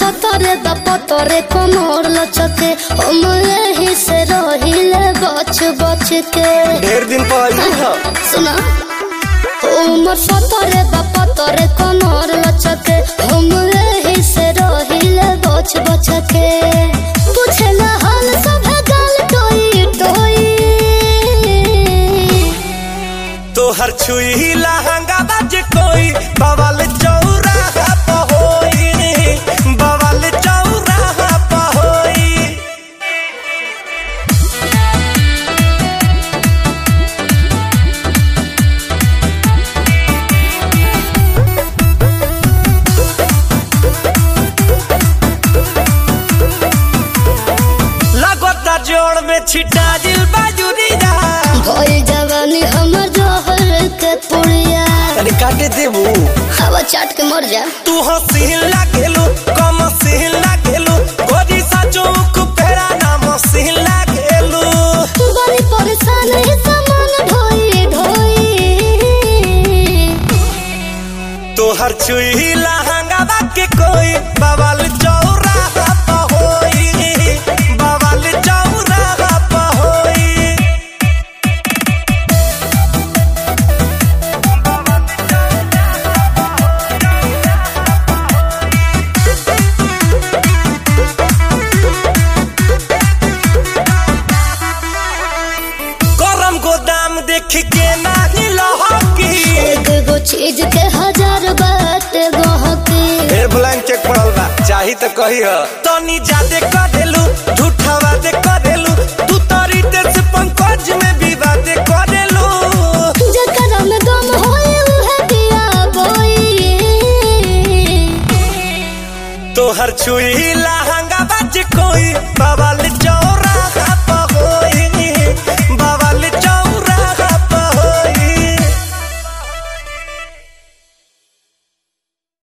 सतरे बपतरे कमर लचके हम यही से रहिले बच बच के। ढेर दिन पहले सुना उमर सतरे बपतरे कमर लचके हम यही से रहिले बच बच के। पूछे ना हाल सब गाल टोई टोई तोहर छुई लहंगा बाज कोई बवाल चौराहा पहोई बवाल चौराहा पहोई। लगता जोड़ में छिटा दिल बाजुरिया भई जवानी हमर जोहर के पुड़िया तनी काटे देबू हवा चाट के मर जा। तू हसीन लागेलू कम सीन लागेलू गोरी सा चौक फेरा नाम सीन लागेलू। बड़ी परेशान है सामान ढोई ढोई तोहर छुई लहंगा बाके कोई बवाल चौराहा पहोई बवाल चौराहा पहोई। गरम गोदाम देख के नाही लहकी एक गो चीज के हजार बात गहकी। फिर ब्लैंक चेक पड़ल बा चाही तो कही ह तनी जादे करेलू झूठावा दे करेलू तू तरी देश पंकज में विवाद करेलू। जकरा में गम होए उहे दिया बोई तोहर छुई लहंगा बाज कोई